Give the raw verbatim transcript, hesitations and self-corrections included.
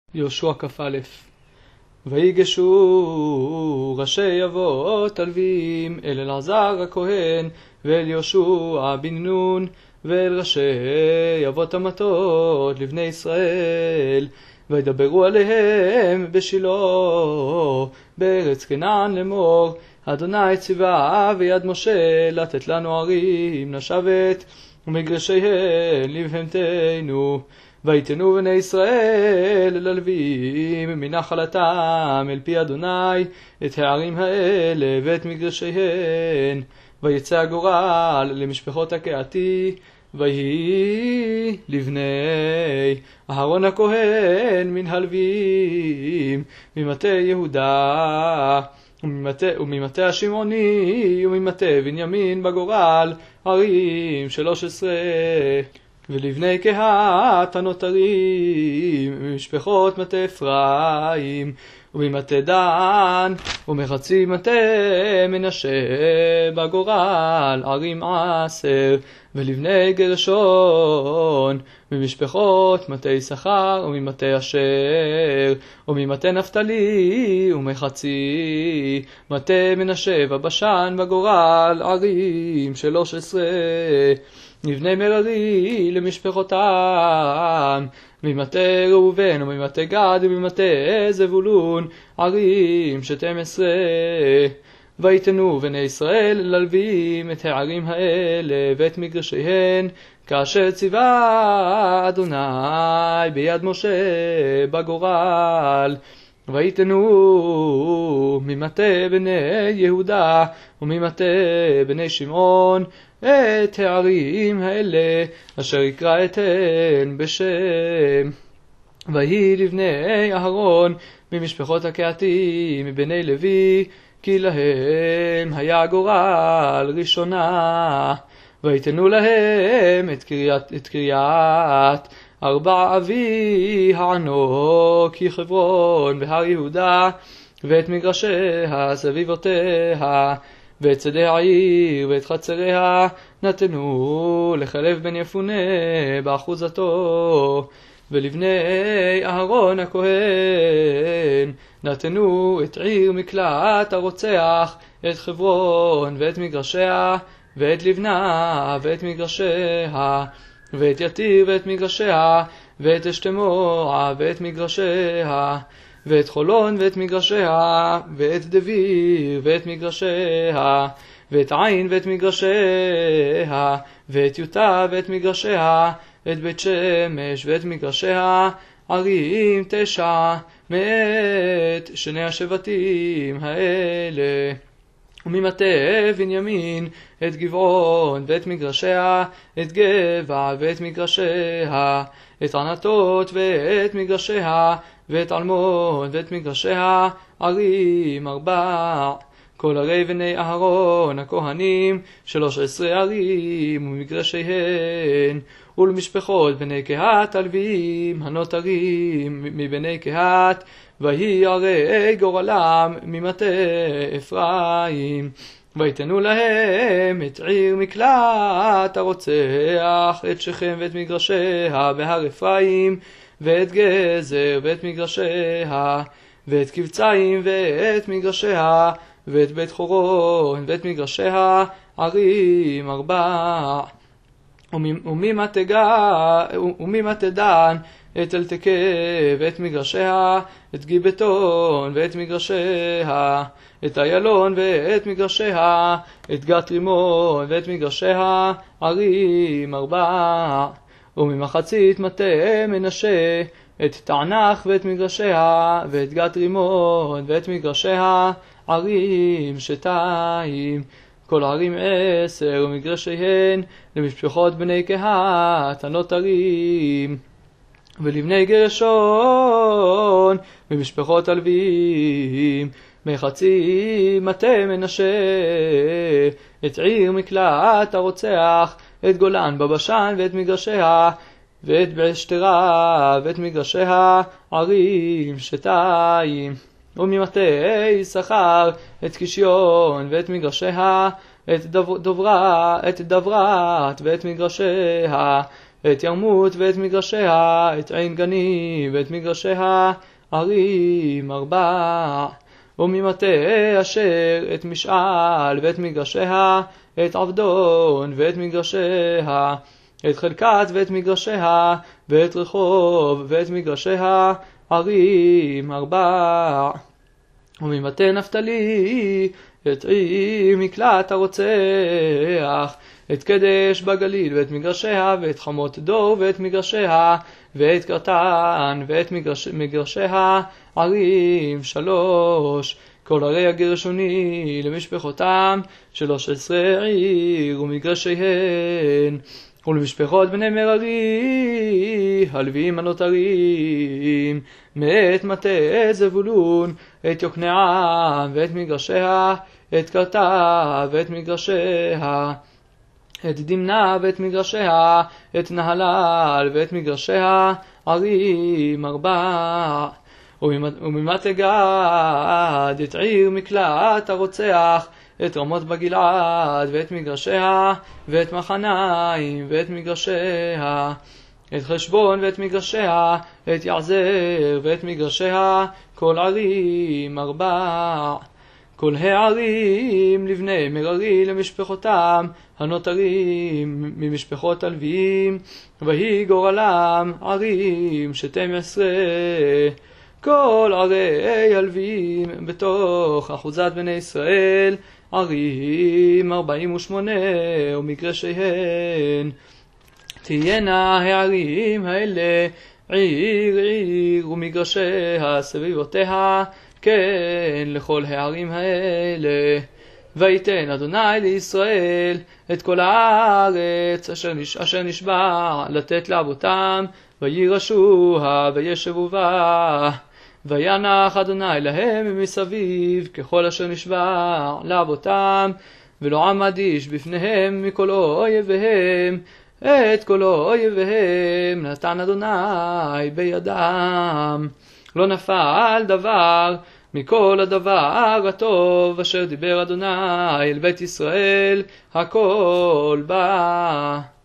יהושע כ"א. ויגשו ראשי אבות הלווים אל אלעזר הכהן ואל יהושע בן נון ואל ראשי אבות המטות לבני ישראל, וידברו עליהם בשילה בארץ כנען לאמור, אדוני ציווה ביד משה לתת לנו ערים לשבת ומגרשיהן לבהמתנו. ויתנו בני ישראל אל הלווים מנחלתם אל פי אדוני את הערים האלה ואת מגרשיהן. ויצא הגורל למשפחות הקהתי, ויהי לבני אהרון הכהן מן הלווים ממטה יהודה וממטה, וממטה השמעוני וממטה בנימין בגורל ערים שלוש עשרה. ולבני קהת הנותרים ממשפחות מטה אפרים וממטה דן ומחצי מטה מנשה בגורל ערים עשר. ולבני גרשון ממשפחות מטה יששכר וממטה אשר וממטה נפתלי ומחצי מטה מנשה ובשן בגורל ערים שלוש עשרה. לבני מררי למשפחותם ממטה ראובן וממטה גד וממטה זבולון ערים שתים עשרה. ויתנו בני ישראל ללווים את הערים האלה ואת מגרשיהן כאשר ציווה אדוני ביד משה בגורל. ויתנו ממטה בני יהודה וממטה בני שמעון את הערים האלה אשר יקרא אתן בשם. ויהי לבני אהרון ממשפחות הקהתי מבני לוי, כי להם היה גורל ראשונה. ויתנו להם את קריית, את קריית ארבע אבי הענוק כי חברון בהר יהודה, ואת מגרשיה סביבותיה, ואת שדה העיר ואת חצריה נתנו לכלב בן יפונה באחוזתו. ולבני אהרון הכהן נתנו את עיר מקלט הרוצח, את חברון ואת מגרשיה, ואת לבנה ואת מגרשיה, ואת יתיר ואת מגרשיה, ואת אשתמוע ואת מגרשיה, ואת חולון ואת מגרשיה, ואת דביר ואת מגרשיה, ואת עין ואת מגרשיה, ואת יוטה ואת מגרשיה, את בית שמש ואת מגרשיה, ערים תשע מאת שני השבטים האלה. וממטה בנימין את גבעון ואת מגרשיה, את גבע ואת מגרשיה, את ענתות ואת מגרשיה, ואת אלמון ואת מגרשיה, ערים ארבע. כל ערי בני אהרון הכהנים שלוש עשרה ערים ומגרשיהן. ולמשפחות בני קהת הלווים הנותרים מבני קהת, ויהי ערי גורלם ממטה אפרים. ויתנו להם את עיר מקלט הרוצח, את שכם ואת מגרשיה בהר אפרים, ואת גזר ואת מגרשיה, ואת קבציים ואת מגרשיה, ואת בית חורון ואת מגרשיה, ערים ארבע. וממטה דן את אלתקה ואת מגרשיה, את גיבטון ואת מגרשיה, את איילון ואת מגרשיה, את גת רימון ואת מגרשיה, ערים ארבע. וממחצית מטה מנשה את תענך ואת מגרשיה, ואת גת רימון ואת מגרשיה, ערים שתיים. כל ערים עשר ומגרשיהן למשפחות בני קהת הנותרים. ולבני גרשון ומשפחות הלווים מחצי מטה מנשה את עיר מקלט הרוצח, את גולן בבשן ואת מגרשיה, ואת באשתרה ואת מגרשיה, ערים שתיים. וממטה יששכר את קישיון ואת מגרשיה, את דברה, את דברת ואת מגרשיה, את ירמות ואת מגרשיה, את עין גני ואת מגרשיה, ערים ארבע. וממטה אשר את משעל ואת מגרשיה, את עבדון ואת מגרשיה, את חלקת ואת מגרשיה, ואת רחוב ואת מגרשיה, ערים ארבע. וממטה נפתלי את עיר מקלט הרוצח, את קדש בגליל ואת מגרשיה, ואת חמות דור ואת מגרשיה, ואת קרטן ואת מגרש... מגרשיה, ערים שלוש. כל ערי הגרשוני למשפחותם, שלוש עשרה עיר ומגרשיהן. ולמשפחות בני מררי, הלווים הנותרים, מאת מטה זבולון, את יוקנעם ואת מגרשיה, את קרתה ואת מגרשיה, את דמנה ואת מגרשיה, את נהלל ואת מגרשיה, ערים ארבע. וממטה גד, את עיר מקלט הרוצח, את רמות בגלעד ואת מגרשיה, ואת מחניים ואת מגרשיה, את חשבון ואת מגרשיה, את יעזר ואת מגרשיה, כל ערים ארבע. כל הערים לבני מררי למשפחותם, הנותרים ממשפחות הלוויים, ויהי גורלם ערים שתים עשרה. כל ערי הלוויים בתוך אחוזת בני ישראל, ערים ארבעים ושמונה ומגרשיהן. תהיינה הערים האלה עיר עיר ומגרשיה סביבותיה, כן לכל הערים האלה. ויתן אדוני לישראל את כל הארץ אשר, נש... אשר נשבע לתת לאבותם, וירשוה וישבו בה. וינח אדוני להם מסביב ככל אשר נשבע לאבותם, ולא עמד איש בפניהם מכל אויביהם, את כל אויביהם נתן אדוני בידם. לא נפל דבר מכל הדבר הטוב אשר דיבר אדוני אל בית ישראל, הכל בא.